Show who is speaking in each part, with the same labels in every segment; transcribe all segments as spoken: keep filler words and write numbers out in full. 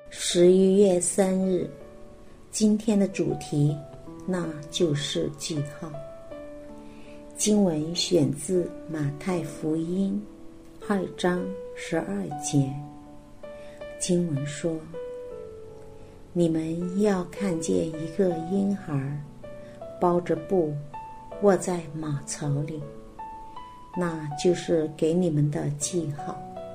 Speaker 1: 十一月三日，今天的主题那就是记号。经文选自马太福音二章十二节。经文说：你们要看见一个婴孩包着布卧在马槽里，那就是给你们的记号。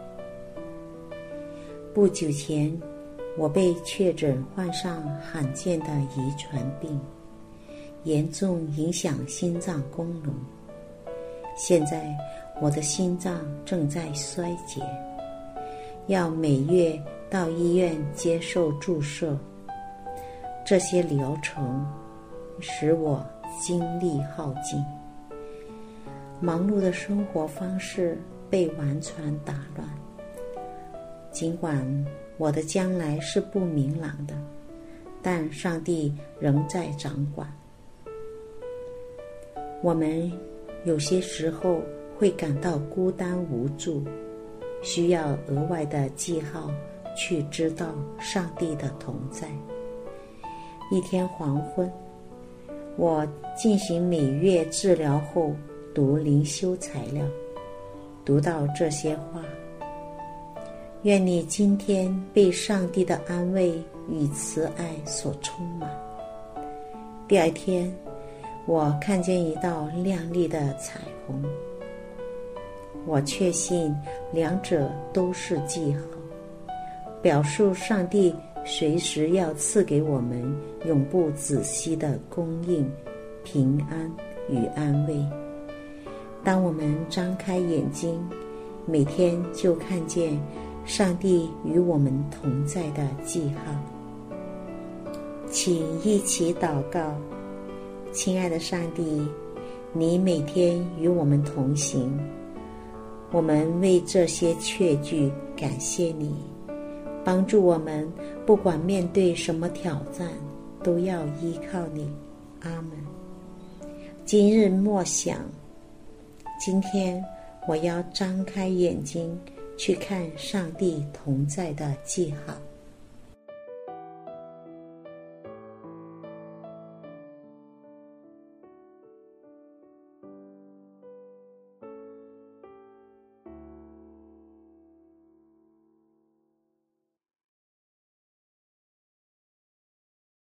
Speaker 1: 不久前，我被确诊患上罕见的遗传病，严重影响心脏功能。现在我的心脏正在衰竭，要每月到医院接受注射。这些疗程使我精力耗尽，忙碌的生活方式被完全打乱。尽管我的将来是不明朗的，但上帝仍在掌管。我们有些时候会感到孤单无助，需要额外的记号去知道上帝的同在。一天黄昏，我进行每月治疗后读灵修材料，读到这些话：愿你今天被上帝的安慰与慈爱所充满。第二天，我看见一道亮丽的彩虹。我确信两者都是记号，表述上帝随时要赐给我们永不止息的供应、平安与安慰。当我们张开眼睛，每天就看见上帝与我们同在的记号。请一起祷告。亲爱的上帝，你每天与我们同行，我们为这些确据感谢你，帮助我们不管面对什么挑战，都要依靠你。阿们。今日默想，今天我要张开眼睛去看上帝同在的记号。